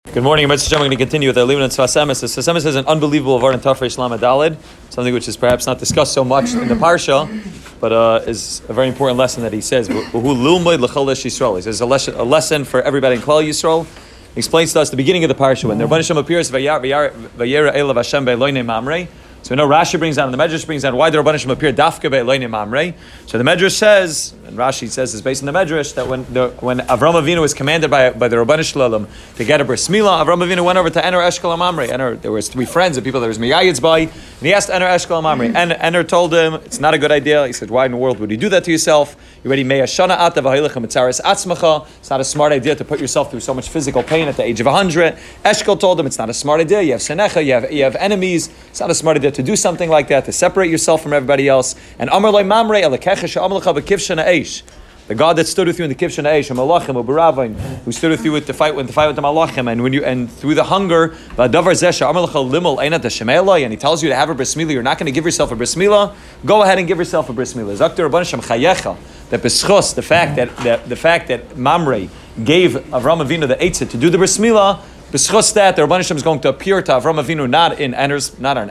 Good morning, Mr. I'm going to continue with our Limud and Sfas Emes. Sfas Emes is an unbelievable word in Tafresh Lamed Daled, something which is perhaps not discussed so much in the Parsha, but is a very important lesson that he says. He says a lesson for everybody in Klal Yisrael. He explains to us the beginning of the Parsha when the Rebbeinu Shem appears, Vayera Elav Hashem Be'Eloinei Mamrei. So we know Rashi brings down, and the Medrash brings down why the Rebbeinu Shem appeared Dafka Be'Eloinei Mamrei. So the Medrash says, and Rashi says is based on the Medrash, that when Avram Avinu was commanded by the Rebbeinu Shalom to get a bris milah, Avram Avinu went over to Ener Eshkol Mamrei. There was three friends, the people that was Miyayitz by, and he asked Ener Eshkol Mamrei. And Ener told him, it's not a good idea. He said, why in the world would you do that to yourself? You already mei hashana ata v'ha'ilachem mitzares atzmacha. It's not a smart idea to put yourself through so much physical pain at the age of 100. Eshkol told him, it's not a smart idea. You have senecha, you have enemies. It's not a smart idea to do something like that, to separate yourself from everybody else. And Amar Loi Mamrei Elakecha she'amalcha b'kivshana eish. The God that stood with you in the Kivshana Eish, Malachim, Ubaravain, who stood with you with the fight with the Malachim, and through the hunger, and he tells you to have a bris milah, you're not going to give yourself a bris milah, go ahead and give yourself a bris milah. Zakter Rabban Shem Chayecha, that beschos, the fact that Mamrei gave Avram Avinu the eitzah to do the bris milah, beschos that the Rabban Shem is going to appear to Avram Avinu not in Ener's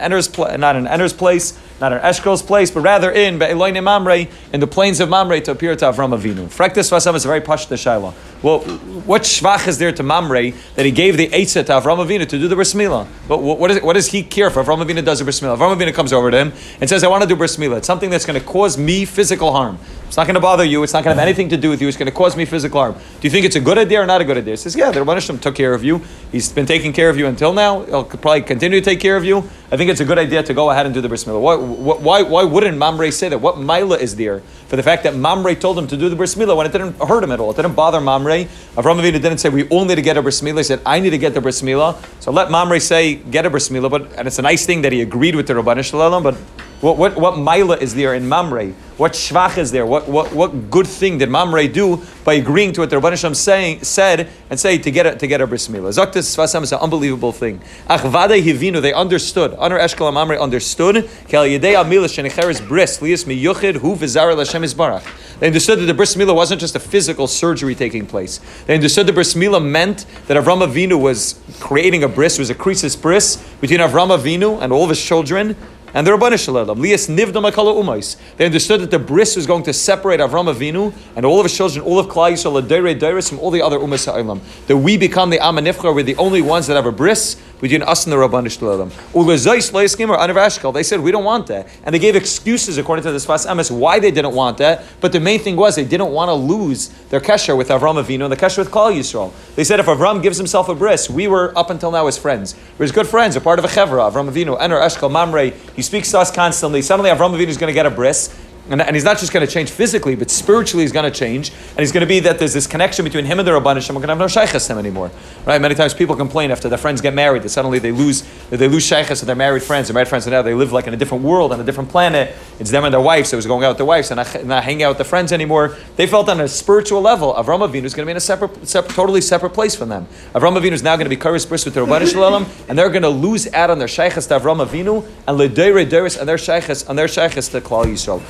place, not in Eshkol's place, but rather in Be'eloinei Mamrei, in the plains of Mamrei, to appear to Avram Avinu. Frektis Vasam is a very pashta shaila. Well, what shvach is there to Mamrei that he gave the eitzah to Avram Avinu to do the bris milah? But what does he care for? Avram Avinu does a bris milah. Avram Avinu comes over to him and says, I want to do bris milah. It's something that's going to cause me physical harm. It's not going to bother you. It's not going to have anything to do with you. It's going to cause me physical harm. Do you think it's a good idea or not a good idea? He says, yeah, the Rebbeinu Shem took care of you. He's been taking care of you until now. He'll probably continue to take care of you. I think it's a good idea to go ahead and do the bris milah. Why wouldn't Mamrei say that? What maila is there for the fact that Mamrei told him to do the bris milah when it didn't hurt him at all? It didn't bother Mamrei. Avram Avinu didn't say, we all need to get a bris milah. He said, I need to get the bris milah. So let Mamrei say, get a bris milah. And it's a nice thing that he agreed with the Rebbeinu Shalom, but what maila is there in Mamrei? What shvach is there? What good thing did Mamrei do by agreeing to what the Rebbeinu Shalom said to get a bris milah? Zaktis Sfasam is an unbelievable thing. Ach vadei hivinu, they understood. Honor Eshkol and Mamrei understood. Kel yedei amila shenicheres bris lias miyuchid hu v'zara l'Hashem yisbarach. They understood that the bris milah wasn't just a physical surgery taking place. They understood the bris milah meant that Avram Avinu was creating a bris, was a krisis bris between Avram Avinu and all of his children and the Rebbeinu Shalom. Lias nivdam akala umais. They understood that the bris was going to separate Avram Avinu and all of his children, all of Klal Yisrael, Deirei from all the other umas ha'olam. That we become the Am HaNifchar, we're the only ones that have a bris between us and the Rebbeinu Shalom. Ulezais lo yiskim or Anav Eshkol. They said we don't want that, and they gave excuses according to the Sfas Emes why they didn't want that. But the main thing was they didn't want to lose their kesher with Avram Avinu and the kesher with Klal Yisrael. They said if Avram gives himself a bris, we were up until now his friends. We're his good friends. We're part of a chevra. Avram Avinu, Ener Eshkol, Mamrei. He speaks to us constantly. Suddenly Avram Avinu is going to get a bris. And he's not just going to change physically, but spiritually he's going to change. And he's going to be that there's this connection between him and the Rebbeinu Shalom. We're going to have no shaychus to him anymore. Right? Many times people complain after their friends get married that suddenly they lose shaychus to their married friends. Their married friends, and now they live like in a different world, on a different planet. It's them and their wives. So it was going out with their wives and not hanging out with their friends anymore. They felt on a spiritual level, Avram Avinu is going to be in a totally separate place from them. Avram Avinu is now going to be karis bris with the Rebbeinu Shalom, and they're going to lose out on their shaychus to Avram Avinu and ledeirei deiris and their shaychus to Klal Yisrael.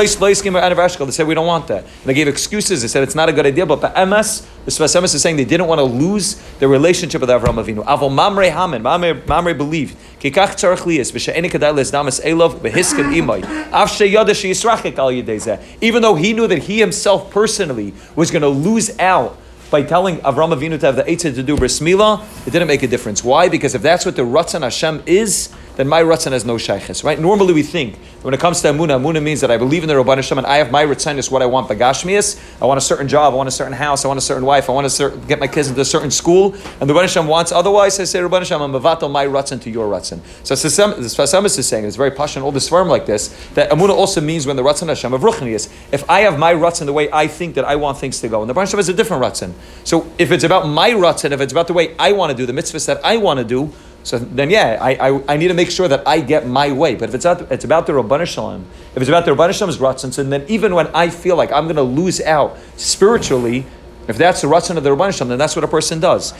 They said we don't want that. And they gave excuses. They said it's not a good idea. But the Sfas Emes is saying they didn't want to lose their relationship with Avram Avinu. Avol Mamrei Haman. Mamrei believed. Kikach tzarich liyas v'she'eni kadai le'esdamas elav v'hisken imay. Av sheyada sheyisrachik al yedei zeh. Even though he knew that he himself personally was going to lose out by telling Avram Avinu to have the eitzah to do bris milah, it didn't make a difference. Why? Because if that's what the Ratzon Hashem is, then my Ratzon has no shaychus, right? Normally we think, when it comes to Emunah means that I believe in the Rebbeinu Shalom and I have my Ratzon is what I want, Bagashmias. I want a certain job, I want a certain house, I want a certain wife, I want to get my kids into a certain school, and the Rebbeinu Shalom wants otherwise. I say, Rebbeinu Shalom, I'm mevatel my Ratzon to your Ratzon. So the Sfas Emes is saying, it's very passionate, all this firm like this, that Emunah also means when the Ratzon Hashem of Ruchnius. If I have my Ratzon the way I think that I want things to go, and the Rebbeinu Shalom has a different Ratzon. So if it's about my Ratzon, if it's about the way I want to do, the mitzvahs that I want to do, so then I need to make sure that I get my way. But if it's about the Rebbeinu Shalom, if it's about the Rebbeinu Shalom's Ratzon, so then even when I feel like I'm going to lose out spiritually, If that's the Ratzon of the Rabban Shalom, then that's what a person does.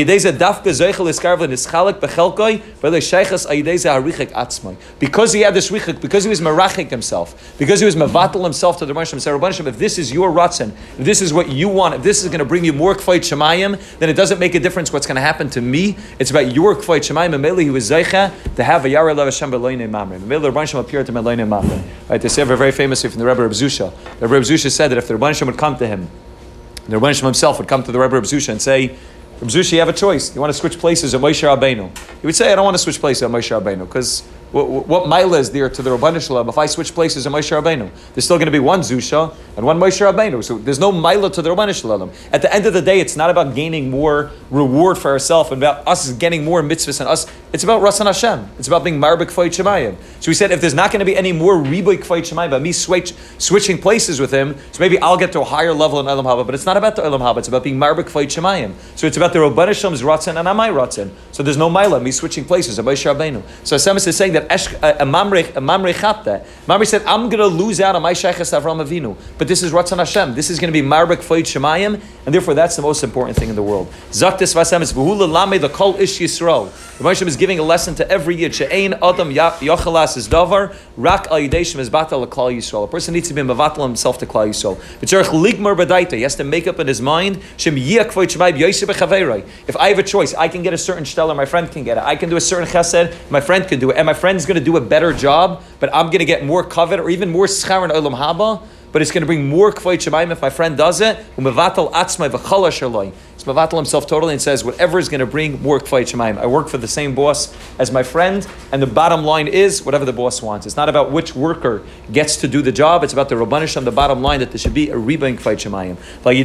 Because he had this richik, because he was merachik himself, because he was mevatel himself to the Rabban Shalom, say, Rabban Shalom, if this is your Ratzon, if this is what you want, if this is going to bring you more Kfayt Shemayim, then it doesn't make a difference what's going to happen to me. It's about your Kfayt Shemayim. And Mele, he was Zeicha to have a Yara Lev Hashem B'Loinei Mamre. Mele, the Rabban Shalom appeared to B'Loinei Mamre. Right, they say very famously from the Rebbe Reb Zusha. The Rebbe Reb Zusha said that if the Rabban Shalom would come to him, the Rabban Shalom himself would come to the Rebbe Reb Zusha and say, Reb Zusha, you have a choice. You want to switch places with Moshe Rabbeinu. He would say, I don't want to switch places with Moshe Rabbeinu, because what mila is there to the Rabban Shalom if I switch places with Moshe Rabbeinu? There's still going to be one Zusha and one Moshe Rabbeinu. So there's no mila to the Rabban Shalom. At the end of the day, it's not about gaining more reward for ourselves and about us getting more mitzvahs and us. It's about Ratzon Hashem. It's about being marbek Kfayt Shemayim. So we said, if there's not going to be any more riboy Kfayt Shemayim by me switching places with him, so maybe I'll get to a higher level in Olam Haba. But it's not about the Olam Haba. It's about being marbek Kfayt Shemayim. So it's about the Rabban Shalom's Ratzon and my Ratzon. So there's no mila, me switching places. Moshe Rabbeinu. So Hashem is saying that Mamre chapta. Mamre said, I'm going to lose out on my sheiches Avram Avinu. But this is Ratzon Hashem. This is going to be marbek Kfayt Shemayim, and therefore that's the most important thing in the world. Zaktis vasem is v'hu lame the kol ish Yisrael. The Moshe is giving a lesson to every yid. She'ein adam yochalas is davar rak al yidei is batal l'klal Yisrael. A person needs to be mevatel himself to klal Yisrael. V'tzarich ligmar b'daita. He has to make up in his mind. Shem yiyah Kfayt Shemayim b'yoseh b'chaveiroi. If I have a choice, I can get a certain shteller, my friend can get it. I can do a certain chesed, my friend can do it, and my friend's going to do a better job, but I'm going to get more covet or even more schar in olam haba. But it's going to bring more Kfayt Shemayim if my friend does it. Umevatel atzmai v'chala shaloi. It's mevatel himself totally and says, whatever is going to bring more Kfayt Shemayim. I work for the same boss as my friend, and the bottom line is whatever the boss wants. It's not about which worker gets to do the job. It's about the Rabban Shalom, the bottom line, that there should be a riba in Kfayt Shemayim.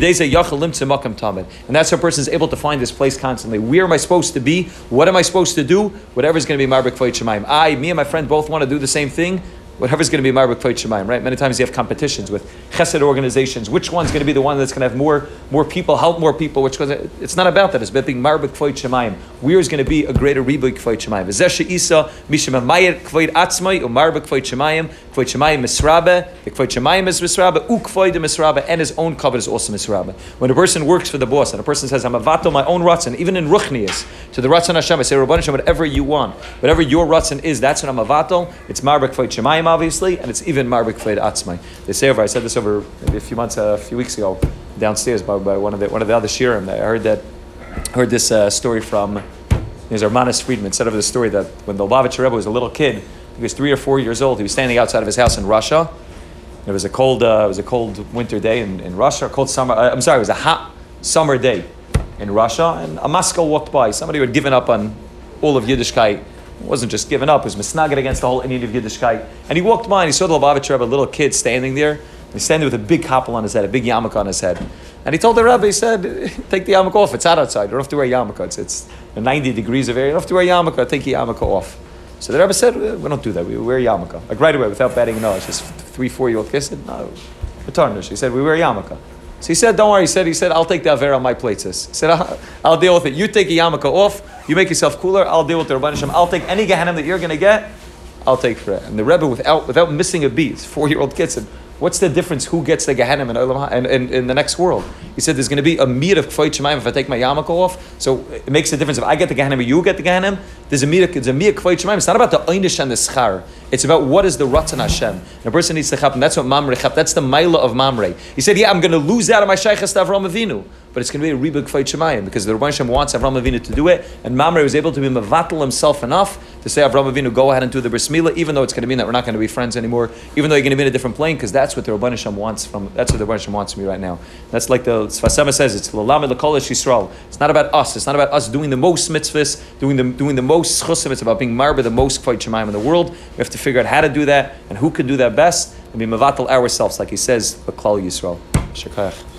And that's how a person is able to find this place constantly. Where am I supposed to be? What am I supposed to do? Whatever is going to be marbek Kfayt Shemayim. Me and my friend both want to do the same thing. Whatever's going to be marbek Kfayt Shemayim, right? Many times you have competitions with chesed organizations. Which one's going to be the one that's going to have more people, help more people? It's not about that. It's about being marbek Kfayt Shemayim. Where is going to be a greater riboy Kfayt Shemayim? V'zeh she'isa mishim hamayir Kfayt atzmai u'marbek Kfayt Shemayim. Kfayt Shemayim misrabe. The Kfayt Shemayim is misrabe. Ukfayt misrabe, and his own covet is also misrabe. When a person works for the boss and a person says, "I'm avato my own ratzon," even in ruchnius to the ratzon Hashem, I say, "Rabban Hashem, whatever you want, whatever your ratzon is, that's what I'm avato." It's marbek Kfayt Shemayim, obviously, and it's even marbek Kfayt atzmai. They say over. I said this over maybe a few weeks ago, downstairs by one of the other shirim. I heard this story from Armanis Friedman. Said over the story that when the Lubavitcher Rebbe was a little kid, he was 3 or 4 years old. He was standing outside of his house in Russia. It was a cold winter day in Russia. It was a hot summer day in Russia. And a Moscow walked by. Somebody who had given up on all of Yiddishkeit. It wasn't just given up. It was misnaged against the whole Indian of Yiddishkeit. And he walked by and he saw the Lubavitcher Rebbe, a little kid standing there. He's standing with a big kappel on his head, a big yarmulke on his head. And he told the Rebbe, he said, take the yarmulke off. It's hot outside. You don't have to wear a yarmulke. It's 90 degrees of air. You don't have to wear a yarmulke. Take your yarmulke off. So the Rebbe said, we don't do that. We wear yarmulke. Like right away, without batting an eye. Just 3-4-year-old kid said, no, returnish. He said, we wear yarmulke. So he said, don't worry. He said, I'll take the Avera on my plate, sis. He said, I'll deal with it. You take your yarmulke off. You make yourself cooler. I'll deal with the Rabban Hashem. I'll take any Gehenim that you're going to get. I'll take for it. And the Rebbe, without missing a beat, 4-year-old kid said, what's the difference who gets the Gehenim in the next world? He said, there's going to be a meat of Kfayt Shemayim if I take my yarmulke off. So it makes a difference if I get the Gehenim or you get the Gehenim. There's a meat of Kfayt Shemayim. It's not about the Einish and the Schar. It's about what is the Ratzon Hashem. And a person needs to chap, and that's what Mamre chap. That's the Maila of Mamre. He said, I'm going to lose out on my Sheiches to Avram Avinu. But it's going to be a Rebbe Kfayt Shemayim because the Rabban Hashem wants Avram Avinu to do it, and Mamre was able to be mevatel himself enough to say, Avram Avinu, go ahead and do the bris milah, even though it's going to mean that we're not going to be friends anymore, even though you're going to be in a different plane, because that's what the Rabban Hashem wants from. That's what the Rabban Hashem wants from me right now. That's like the Sfas Emes says. It's l'lamed l'kol esh Yisrael. It's not about us. It's not about us doing the most mitzvahs, doing the most chusim. It's about being marba the most Kfayt Shemayim in the world. We have to figure out how to do that and who can do that best, and be mevatel ourselves, like he says, b'klal Yisrael. Shekayach.